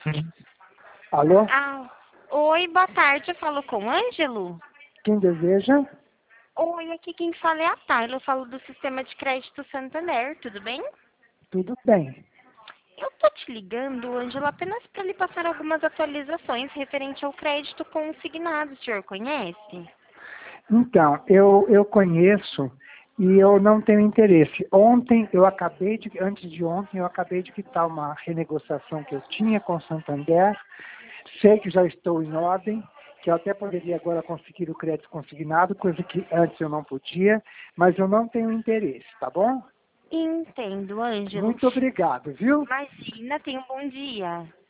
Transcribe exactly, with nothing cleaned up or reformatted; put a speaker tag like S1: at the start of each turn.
S1: Alô?
S2: Ah, oi, boa tarde. Eu falo com o Ângelo.
S1: Quem deseja?
S2: Oi, aqui quem fala é a Tayla. Eu falo do Sistema de Crédito Santander, tudo bem?
S1: Tudo bem.
S2: Eu tô te ligando, Ângelo, apenas para lhe passar algumas atualizações referente ao crédito consignado. O senhor conhece?
S1: Então, eu, eu conheço e eu não tenho interesse. Ontem, eu acabei de, antes de ontem, eu acabei de quitar uma renegociação que eu tinha com o Santander. Sei que já estou em ordem, que eu até poderia agora conseguir o crédito consignado, coisa que antes eu não podia, mas eu não tenho interesse, tá bom?
S2: Entendo, Ângelo.
S1: Muito obrigado, viu?
S2: Imagina, tenha um bom dia.